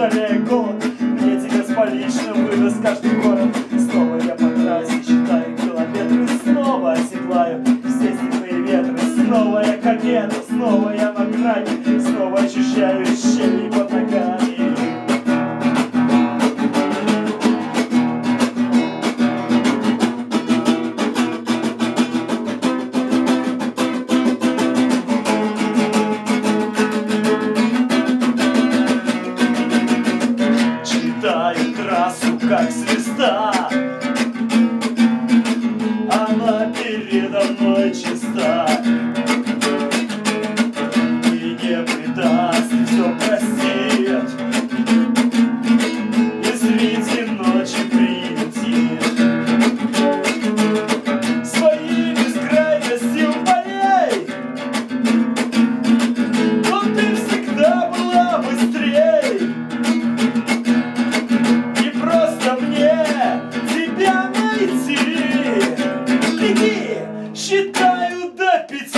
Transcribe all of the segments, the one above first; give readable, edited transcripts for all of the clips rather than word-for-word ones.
утоляя голод. Мне тебя с поличным вывез каждый город. Снова я по трассе считаю километры, снова оседлаю все степные ветры. Снова я комета, снова я на грани, снова ощущаю щели под ногами. Читаю трассу как звезда, она передо мной чиста. И не предаст, и все простит, и среди ночи приютит. Своей бескрайностью полей, но ты всегда была быстрей. И просто мне тебя найти. Беги, считаю до 5.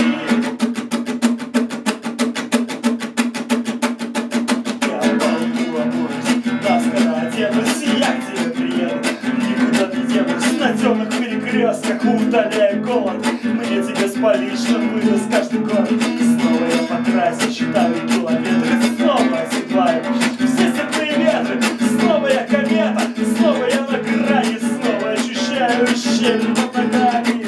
Я полку обуюсь, наскоро оденусь, я к тебе приеду. Никуда не денусь, на темных перекрестках утоляя голод. Мне тебе с поличным вывез каждый год. Снова я по трассе считаю километры, снова оседлаю все степные ветры. Снова я комета, снова я на грани, снова ощущаю щель под ногами.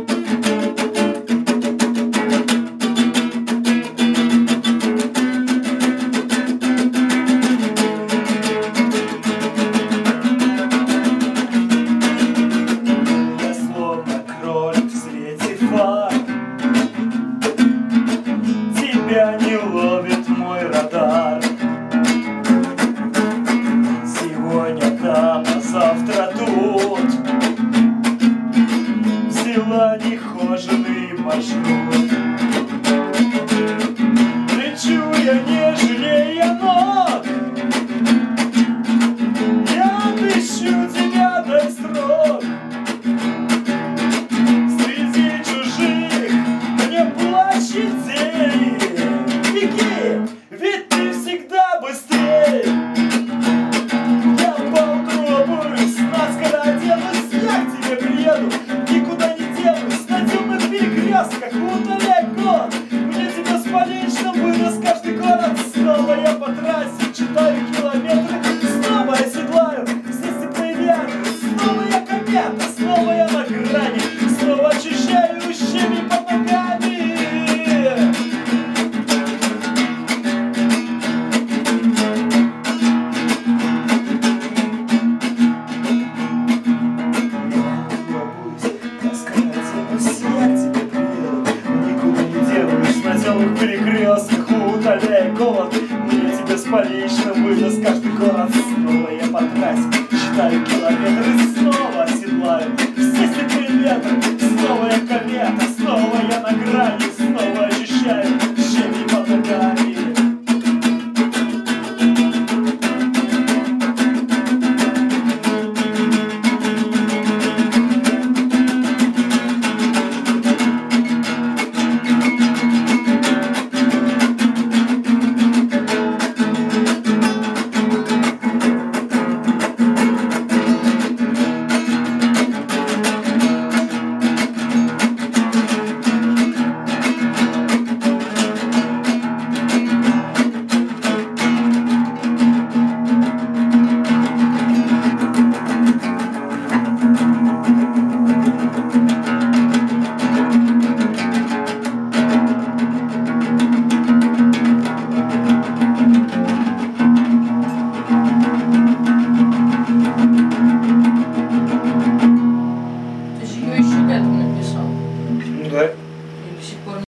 Я словно кролик в свете фар, тебя не ловит мой радар. Сегодня там, а завтра тут. Взяла нехоженный маршрут. Лечу я не жалея ног, я отыщу тебя, дай срок. Среди чужих мне площадей. Беги, ведь ты всегда быстрей. Я поутру обуюсь, наскоро оденусь, я к тебе приеду. Никуда не денусь, на темных перекрестках утоляй голод. Мне тебя с поличным вывез каждый город. Снова я по трассе читаю километры, снова оседлаю все степные ветры. Снова я комета, снова я на грани, снова ощущаю щели под ногами. На темных перекрестках утоляя голод. Мне тебя с поличным вывез каждый город. Снова я